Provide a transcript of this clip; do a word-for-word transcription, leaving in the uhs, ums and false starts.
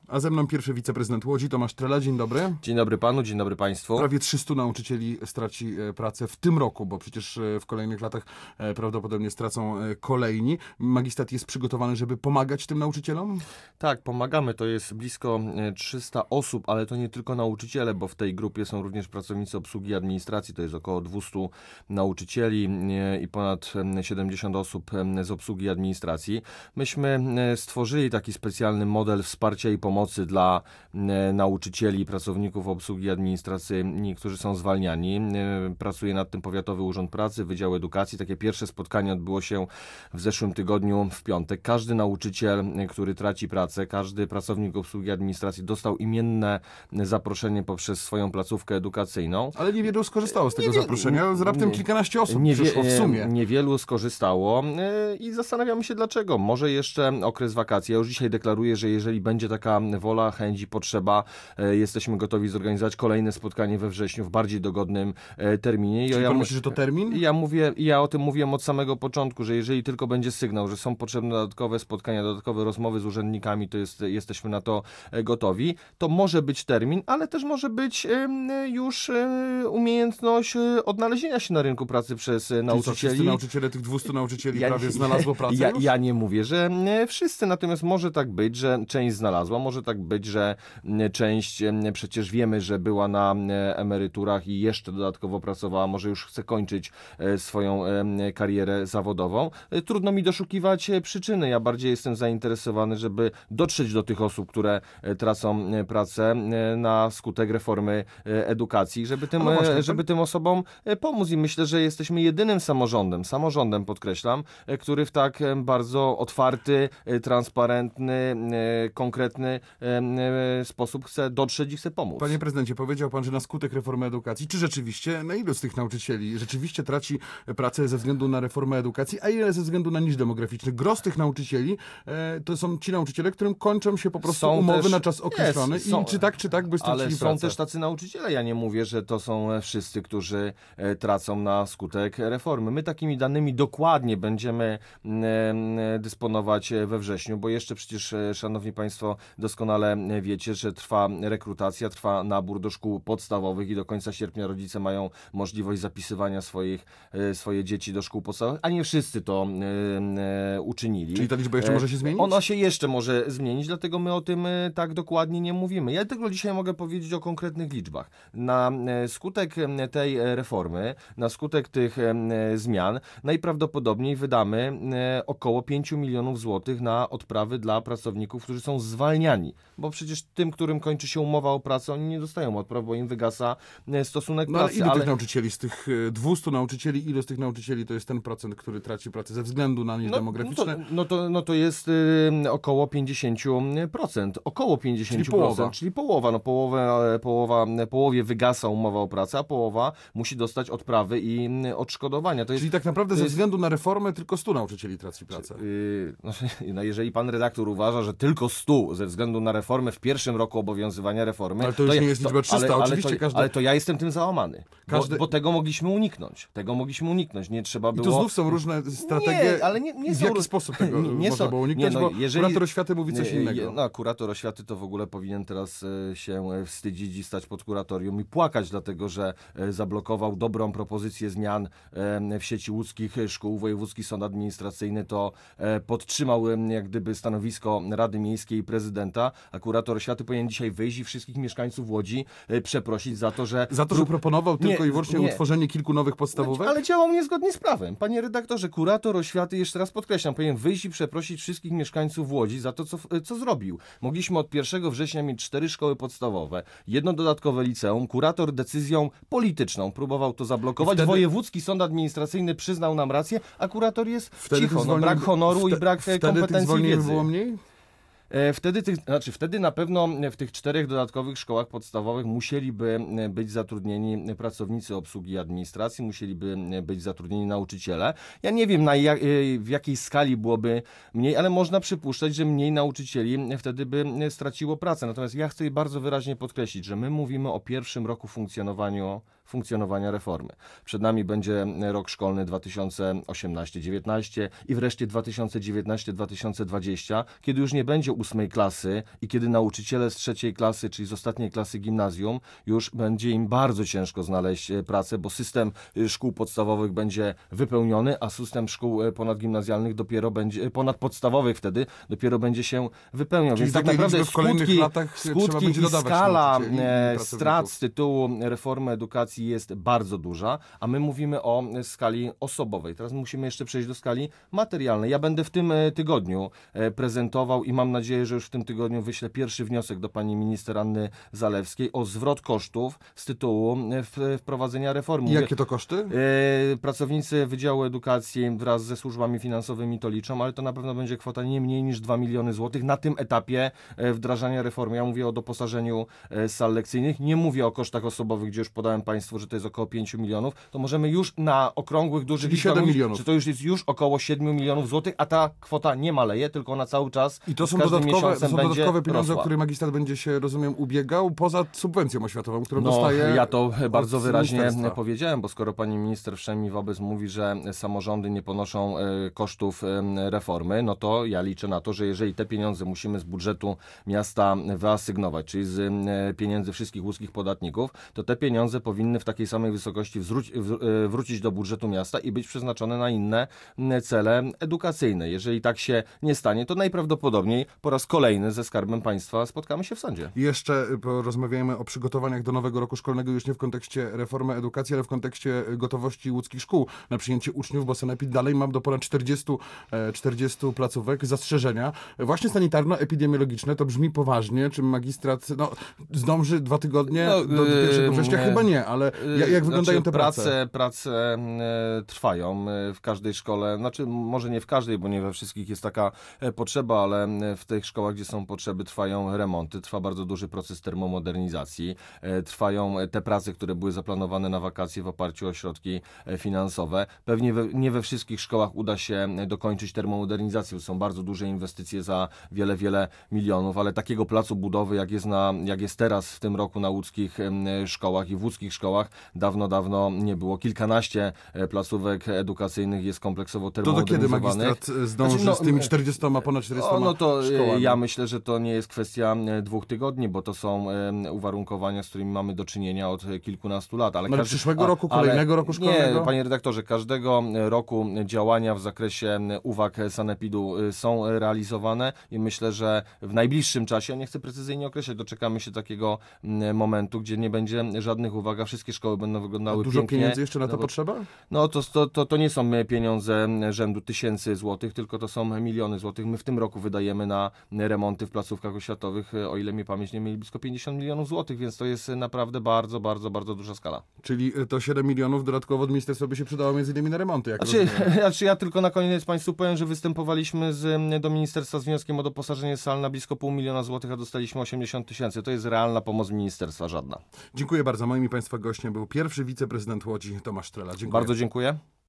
A ze mną pierwszy wiceprezydent Łodzi, Tomasz Trela. Dzień dobry. Dzień dobry panu, dzień dobry państwu. Prawie trzystu nauczycieli straci pracę w tym roku, bo przecież w kolejnych latach prawdopodobnie stracą kolejni. Magistrat jest przygotowany, żeby pomagać tym nauczycielom? Tak, pomagamy. To jest blisko trzysta osób, ale to nie tylko nauczyciele, bo w tej grupie są również pracownicy obsługi administracji. To jest około dwieście nauczycieli i ponad siedemdziesiąt osób z obsługi administracji. Myśmy stworzyli taki specjalny model wsparcia i pomocy dla nauczycieli i pracowników obsługi administracyjnej, którzy są zwalniani. Pracuje nad tym Powiatowy Urząd Pracy, Wydział Edukacji. Takie pierwsze spotkanie odbyło się w zeszłym tygodniu w piątek. Każdy nauczyciel, który traci pracę, każdy pracownik obsługi administracji dostał imienne zaproszenie poprzez swoją placówkę edukacyjną. Ale niewielu skorzystało z tego Niewie... zaproszenia. Z raptem nie, kilkanaście osób niewie... przyszło w sumie. Niewielu skorzystało i zastanawiamy się dlaczego. Może jeszcze okres wakacji. Ja już dzisiaj deklaruję, że jeżeli będzie taka wola, chęć i potrzeba, jesteśmy gotowi zorganizować kolejne spotkanie we wrześniu w bardziej dogodnym terminie. Czyli ja pan myśli, że to termin? Ja mówię, ja o tym mówiłem od samego początku, że jeżeli tylko będzie sygnał, że są potrzebne dodatkowe spotkania, dodatkowe rozmowy z urzędnikami, to jest, jesteśmy na to gotowi. To może być termin, ale też może być już umiejętność odnalezienia się na rynku pracy przez nauczycieli. Wszyscy nauczyciele, tych dwieście nauczycieli ja, prawie znalazło pracę ja, już? ja nie mówię, że wszyscy, natomiast może tak być, że część znalazła, może tak być, że część przecież wiemy, że była na emeryturach i jeszcze dodatkowo pracowała, może już chce kończyć swoją karierę zawodową. Trudno mi doszukiwać przyczyny. Ja bardziej jestem zainteresowany, żeby dotrzeć do tych osób, które tracą pracę na skutek reformy edukacji, żeby tym, no właśnie, żeby tym osobom pomóc. I myślę, że jesteśmy jedynym samorządem, samorządem podkreślam, który w tak bardzo otwarty, transparentny, konkretny sposób chce dotrzeć i chce pomóc. Panie prezydencie, powiedział pan, że na skutek reformy edukacji, czy rzeczywiście, na ilu z tych nauczycieli rzeczywiście traci pracę ze względu na reformę edukacji, a ile ze względu na niż demograficzny? Gros tych nauczycieli e, to są ci nauczyciele, którym kończą się po prostu są umowy też, na czas określony jest, i są, czy tak, czy tak by stracili ale są pracę. też tacy nauczyciele. Ja nie mówię, że to są wszyscy, którzy e, tracą na skutek reformy. My takimi danymi dokładnie będziemy e, dysponować we wrześniu, bo jeszcze przecież, e, szanowni państwo, doskonale wiecie, że trwa rekrutacja, trwa nabór do szkół podstawowych i do końca sierpnia rodzice mają możliwość zapisywania swoich, e, swoje dzieci do szkół podstawowych, a nie wszyscy to e, e, uczynili. Czyli ta liczba jeszcze może się zmienić? Ona się jeszcze może zmienić, dlatego my o tym e, tak dokładnie nie mówimy. Ja tylko dzisiaj mogę powiedzieć o konkretnych liczbach. Na e, skutek e, tej reformy, na skutek tych e, zmian najprawdopodobniej wydamy e, około pięć milionów złotych na odprawy dla pracowników, którzy są zwalniani, bo przecież tym, którym kończy się umowa o pracę, oni nie dostają odpraw, bo im wygasa e, stosunek no, pracy. Ale ilu ale... tych nauczycieli, z tych dwiestu nauczycieli, ilu z tych nauczycieli to jest ten procent, który traci pracę ze względu na niż no, demograficzne? No to, no to, no to jest y, około pięćdziesiąt procent. Około pięćdziesiąt procent. Czyli połowa. Czyli połowa. No połowę, połowa, połowie wygasa umowa o pracę, a połowa musi dostać odprawy i odszkodowania. To jest, Czyli tak naprawdę ze jest, względu na reformę tylko stu nauczycieli traci pracę. Yy, no, no jeżeli pan redaktor uważa, że tylko stu ze względu na reformę w pierwszym roku obowiązywania reformy... Ale to już to nie ja, jest liczba trzysta, ale, oczywiście ale to, każdy... ale to ja jestem tym załamany, Każdy... bo, bo tego mogliśmy uniknąć. Tego mogliśmy uniknąć. Nie trzeba było... I tu znów są różne strategie. Nie, ale nie, nie w są... jaki sposób tego nie, nie można są... było uniknąć, nie, no, bo jeżeli... kurator oświaty mówi coś nie, innego. No, kurator oświaty to w ogóle powinien teraz e, się wstydzić i stać pod kuratorium i płakać, dlatego że e, zablokował dobrą propozycję zmian e, w sieci łódzkich szkół. Wojewódzki Sąd Administracyjny to e, podtrzymał e, jak gdyby stanowisko Rady Miejskiej i prezydenta, a kurator oświaty powinien dzisiaj wyjść i wszystkich mieszkańców Łodzi e, przeprosić za to, że... Za to, że proponował nie, tylko i wyłącznie nie. utworzenie kilku nowych podstawówek? Ale działał niezgodnie z prawem. Panie redaktorze, kurator oświaty, jeszcze raz podkreślam, powinien wyjść i przeprosić wszystkich mieszkańców Łodzi za to, co, co zrobił. Mogliśmy od pierwszego września mieć cztery szkoły podstawowe, jedno dodatkowe liceum. Kurator decyzją polityczną próbował to zablokować. Wtedy... Wojewódzki Sąd Administracyjny przyznał nam rację, a kurator jest wtedy cicho. zwolni... No, brak honoru wte... i brak wtedy kompetencji tych wiedzy. było mniej? Wtedy, tych, znaczy wtedy na pewno w tych czterech dodatkowych szkołach podstawowych musieliby być zatrudnieni pracownicy obsługi administracji, musieliby być zatrudnieni nauczyciele. Ja nie wiem, na jak, w jakiej skali byłoby mniej, ale można przypuszczać, że mniej nauczycieli wtedy by straciło pracę. Natomiast ja chcę bardzo wyraźnie podkreślić, że my mówimy o pierwszym roku funkcjonowaniu funkcjonowania reformy. Przed nami będzie rok szkolny dwa tysiące osiemnasty dziewiętnasty i wreszcie dwa tysiące dziewiętnasty dwa tysiące dwudziesty, kiedy już nie będzie ósmej klasy i kiedy nauczyciele z trzeciej klasy, czyli z ostatniej klasy gimnazjum, już będzie im bardzo ciężko znaleźć pracę, bo system szkół podstawowych będzie wypełniony, a system szkół ponadgimnazjalnych dopiero będzie, ponadpodstawowych wtedy dopiero będzie się wypełniał. Czyli Więc tak takiej naprawdę liczby w kolejnych skutki, latach trzeba skutki będzie i dodawać skala nauczycieli i e, pracowników. strat z tytułu reformy edukacji jest bardzo duża, a my mówimy o skali osobowej. Teraz musimy jeszcze przejść do skali materialnej. Ja będę w tym e, tygodniu e, prezentował i mam nadzieję, że już w tym tygodniu wyślę pierwszy wniosek do pani minister Anny Zalewskiej o zwrot kosztów z tytułu e, w, wprowadzenia reformy. I Mówię, jakie to koszty? e, pracownicy Wydziału Edukacji wraz ze służbami finansowymi to liczą, ale to na pewno będzie kwota nie mniej niż dwa miliony złotych na tym etapie e, wdrażania reformy. Ja mówię o doposażeniu e, sal lekcyjnych, nie mówię o kosztach osobowych, gdzie już podałem państwu, że to jest około pięciu milionów, to możemy już na okrągłych, dużych Czyli liczbach siedem mówić, milionów. że to już jest już około siedmiu milionów złotych, a ta kwota nie maleje, tylko ona cały czas I to z są każdym dodatkowe, to miesiącem są będzie dodatkowe pieniądze, o rosła. które magistrat będzie się, rozumiem, ubiegał, poza subwencją oświatową, którą No, dostaje ja to bardzo od wyraźnie ministerstwa. powiedziałem, bo skoro pani minister Wszemi Wobec mówi, że samorządy nie ponoszą e, kosztów e, reformy, no to ja liczę na to, że jeżeli te pieniądze musimy z budżetu miasta wyasygnować, czyli z e, pieniędzy wszystkich łódzkich podatników, to te pieniądze powinny w takiej samej wysokości wzruć, w, e, wrócić do budżetu miasta i być przeznaczone na inne m, cele edukacyjne. Jeżeli tak się nie stanie, to najprawdopodobniej po raz kolejny ze Skarbem Państwa spotkamy się w sądzie. I jeszcze porozmawiajmy o przygotowaniach do nowego roku szkolnego, już nie w kontekście reformy edukacji, ale w kontekście gotowości łódzkich szkół na przyjęcie uczniów, bo Sanepid dalej ma do ponad czterdziestu, e, czterdziestu placówek zastrzeżenia. Właśnie sanitarno-epidemiologiczne, to brzmi poważnie, czy magistrat no, zdąży dwa tygodnie No, do yy, pierwszego września? yy, Chyba nie, ale jak, jak wyglądają te prace? prace? Prace e, trwają e, w każdej szkole, znaczy może nie w każdej, bo nie we wszystkich jest taka e, potrzeba, ale e, w tych szkołach, gdzie są potrzeby, trwają remonty, trwa bardzo duży proces termomodernizacji, e, trwają te prace, które były zaplanowane na wakacje w oparciu o środki e, finansowe. Pewnie we, nie we wszystkich szkołach uda się dokończyć termomodernizację, bo są bardzo duże inwestycje za wiele, wiele milionów, ale takiego placu budowy, jak jest, na, jak jest teraz w tym roku na łódzkich e, szkołach i w łódzkich szkołach, dawno, dawno nie było. Kilkanaście e, placówek edukacyjnych jest kompleksowo To do kiedy termomodernizowanych. magistrat zdąży Znaczy, no, z tymi czterdziestoma, ponad czterdziestoma O, no to e, szkołami? ja myślę, że to nie jest kwestia e, dwóch tygodni, bo to są e, uwarunkowania, z którymi mamy do czynienia od e, kilkunastu lat. Ale, No, ale każdy- przyszłego a- roku, ale- kolejnego roku szkolnego? Nie, panie redaktorze, każdego roku działania w zakresie e, uwag Sanepidu e, są realizowane i myślę, że w najbliższym czasie, nie chcę precyzyjnie określać, doczekamy się takiego m, momentu, gdzie nie będzie żadnych uwag, a wszystkie szkoły będą wyglądały A dużo pięknie. pieniędzy jeszcze na to No bo- potrzeba? No to, to, to, to nie są pieniądze rzędu tysięcy złotych, tylko to są miliony złotych. My w tym roku wydajemy na remonty w placówkach oświatowych, o ile mnie pamięć nie mieli, blisko pięćdziesiąt milionów złotych, więc to jest naprawdę bardzo, bardzo, bardzo duża skala. Czyli to siedem milionów dodatkowo od ministerstwa by się przydało między innymi na remonty, jak Znaczy, rozumiem. znaczy ja tylko na koniec Państwu powiem, że występowaliśmy z, do ministerstwa z wnioskiem o doposażenie sal na blisko pół miliona złotych, a dostaliśmy osiemdziesiąt tysięcy. To jest realna pomoc ministerstwa, żadna. Dziękuję bardzo. Moim i Państwa gościem był pierwszy wiceprezydent Łodzi Tomasz Trela. Dziękuję. Bardzo dziękuję.